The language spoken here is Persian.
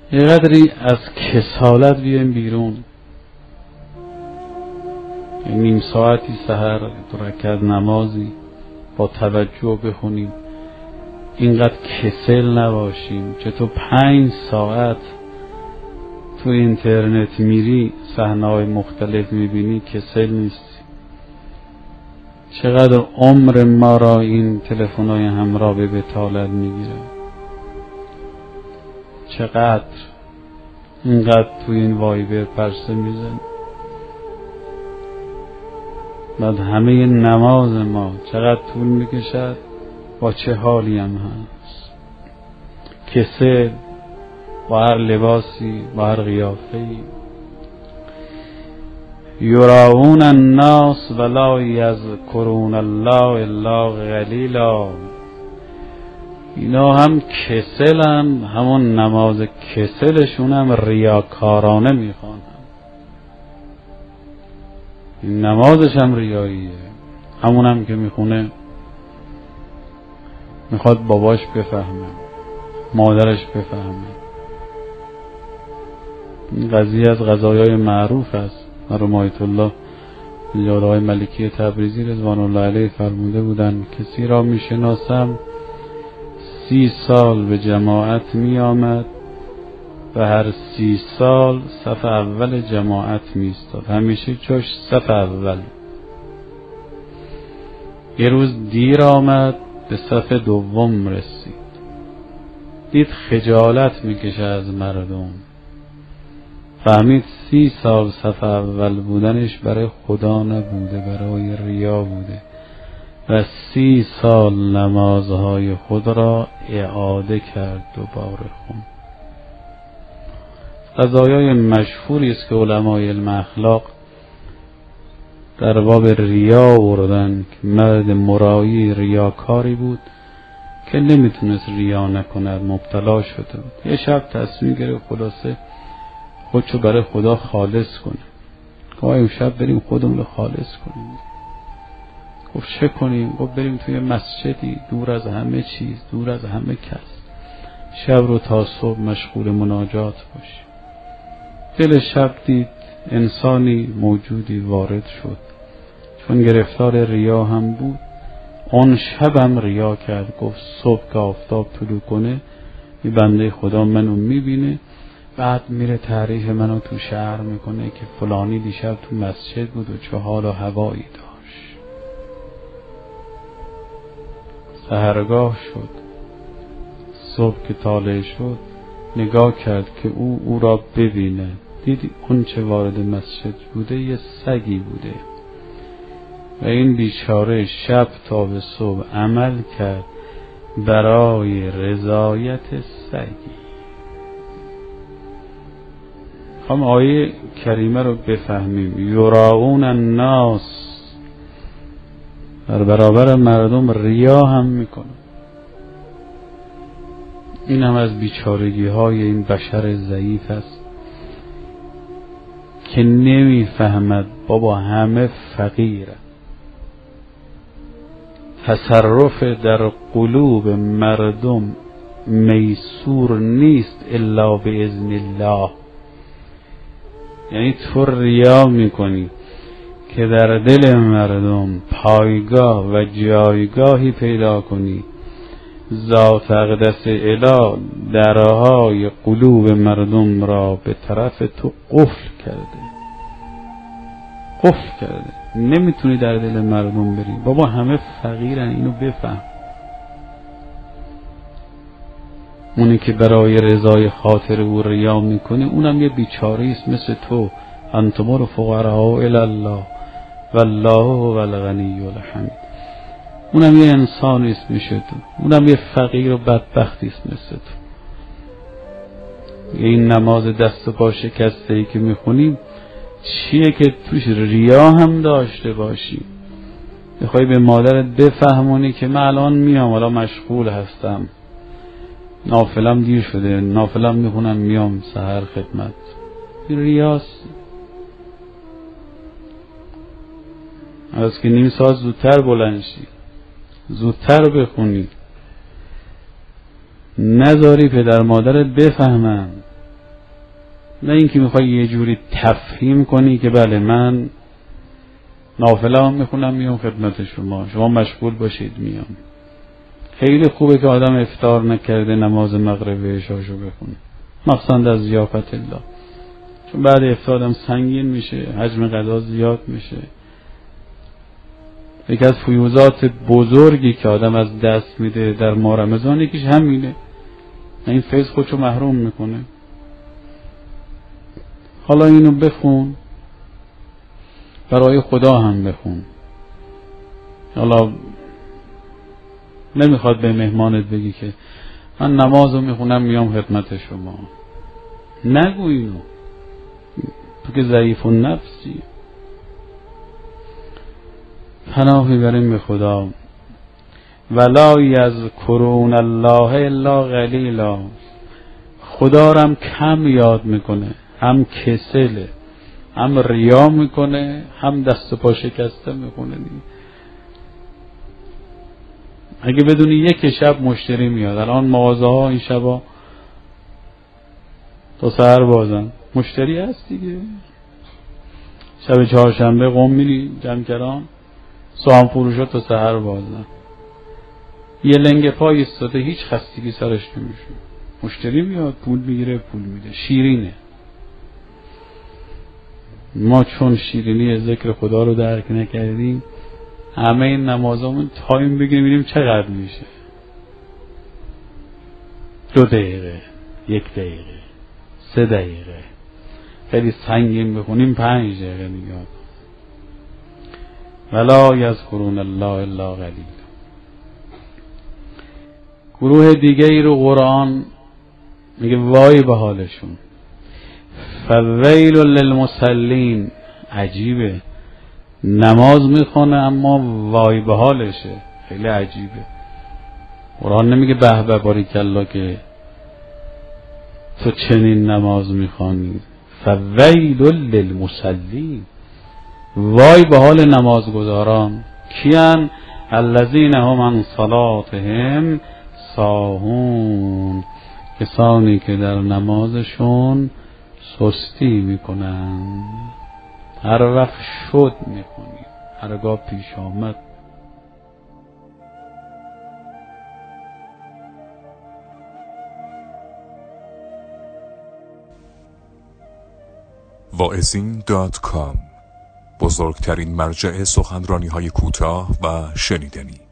یه قدری از کسالت بیایم بیرون. نیم ساعتی سحر 2 رکعت نمازی با توجه بخونیم، اینقدر کسل نباشیم. چطور 5 ساعت تو اینترنت میری صحنه‌های مختلف میبینی کسل نیستی. چقدر عمر ما را این تلفن‌های همراه به بطالت میگیره، چقدر اینقدر تو این وایبر پرسه میزن. بعد همه نماز ما چقدر طول میکشد، با چه حالی هم هست، کسل، با هر لباسی، با هر قیافه‌ای. یراؤون الناس ولا یذکرون الله الا قلیلا. اینا هم کسلن، همون نماز کسلشون هم ریاکارانه میخوانن. این نمازش هم ریاییه، همون هم که میخونه میخواد باباش بفهمه، مادرش بفهمه. این قضیه از قضایای معروف است. مرحوم آیت الله یادهای ملکی تبریزی رضوان الله علیه فرموده بودند کسی را میشناسم 30 سال به جماعت می آمد و هر 30 سال صف اول جماعت می ایستاد، همیشه جاش صف اول. یه روز دیر آمد، به صف دوم رسید، دید خجالت میکشه از مردم، فهمید 30 سال صف اول بودنش برای خدا نبوده، برای ریا بوده و 30 سال نمازهای خود را اعاده کرد، دوباره خون. قضایای مشهوری است که علمای علم اخلاق در باب ریا آوردن که مرد مرایی ریاکاری بود که نمیتونست ریا نکند، مبتلا شده بود. یه شب تصمیم گرفت خلاصه خودشو برای خدا خالص کنه. که اون شب بریم خودمون رو خالص کنیم. گفت چه کنیم؟ گفت بریم توی مسجدی دور از همه چیز، دور از همه کس، شب رو تا صبح مشغول مناجات باشیم. دل شب دید انسانی موجودی وارد شد، چون گرفتار ریا هم بود اون شب هم ریا کرد. گفت صبح که آفتاب طلوع کنه این بنده خدا منو میبینه، بعد میره تعریف منو تو شهر میکنه که فلانی دیشب تو مسجد بود و چه حال و هوایی داشت. سحرگاه شد، صبح که طالع شد نگاه کرد که او را ببینه، دید اون چه وارد مسجد بوده یه سگی بوده و این بیچاره شب تا به صبح عمل کرد برای رضایت سگی. هم آیه کریمه رو بفهمیم. یراؤون الناس، در برابر مردم ریا هم میکنه. این هم از بیچارگی های این بشر ضعیف است که نمیفهمد بابا همه فقیره. تصرف در قلوب مردم میسور نیست الا باذن الله. یعنی تو ریا میکنی که در دل مردم پایگاه و جایگاهی پیدا کنی. ذات اقدس اله درهای قلوب مردم را به طرف تو قفل کرده. نمیتونی در دل مردم بری. بابا همه فقیرن، اینو بفهم. اونی که برای رضای خاطر او ریا میکنه اونم یه بیچاره است مثل تو. انتم الفقراء الی الله والله هو الغنی الحمید. اونم یه انسانی است مثل تو، اونم یه فقیر و بدبختی است مثل تو. این نماز دست و پا شکسته ای که میخونیم چیه که توش ریا هم داشته باشی؟ میخوای به مادرت بفهمونی که من الان میام، حالا مشغول هستم، نافلم دیر شده، نافلم میخونم میام سحر خدمت. این ریاست. از که نیم ساعت زودتر بلند شی، زودتر بخونی، نذاری پدر مادرت بفهمن نه اینکه میخوای یه جوری تفهیم کنی که بله من نافله هم میخونم میام خدمت شما مشغول باشید میام. خیلی خوبه که آدم افطار نکرده نماز مغرب عشاشو بخونه، مخصوصا از ضیافت الله، چون بعد افطار هم سنگین میشه، حجم غذا زیاد میشه. یکی از فیوزات بزرگی که آدم از دست میده در ماه رمضان یکیش همینه، این فیض خودشو محروم میکنه. حالا اینو بخون، برای خدا هم بخون. حالا نمیخواد به مهمانت بگی که من نمازو میخونم میام خدمت شما، نگو اینو، تو که ضعیف النفسی. پناه میبریم به خدا. ولا یذکرون الله الا قلیلا، خدا رو هم کم یاد میکنه، هم کسله، هم ریا میکنه، هم دست و پا شکسته میکنه. اگه بدونی یک شب مشتری میاد، الان مغازه ها این شبا تا سحر بازن، مشتری هست دیگه. شب چهارشنبه قم میری جمکران، سوام فروشا تا سحر بازن، یه لنگ پای ایستاده، هیچ خستگی سرش نمیشه. مشتری میاد، پول میگیره، پول میده. شیرینه. ما چون شیرینی ذکر خدا رو درک نکردیم، همه این نمازامون تایم بگیریم ببینیم چقدر میشه. 2 دقیقه، 1 دقیقه، 3 دقیقه، خیلی سنگین بخونیم 5 دقیقه نگاه. ولا یذکرون الله الا قلیلا. گروه دیگه ای رو قرآن میگه وای به حالشون. فویل للمصلین. عجیبه، نماز میخونه اما وای به حالشه، خیلی عجیبه. قرآن نمیگه به به باریکالله که تو چنین نماز میخوانی. فویل للمصلین، وای به حال نمازگزاران. کیان؟ الذین هم عن صلاتهم ساهون، کسانی که در نمازشون سستی میکنن. هر وقت شد میکنی، هرگاه پیش آمد. واعظین.com، بزرگترین مرجع سخنرانی‌های کوتاه و شنیدنی.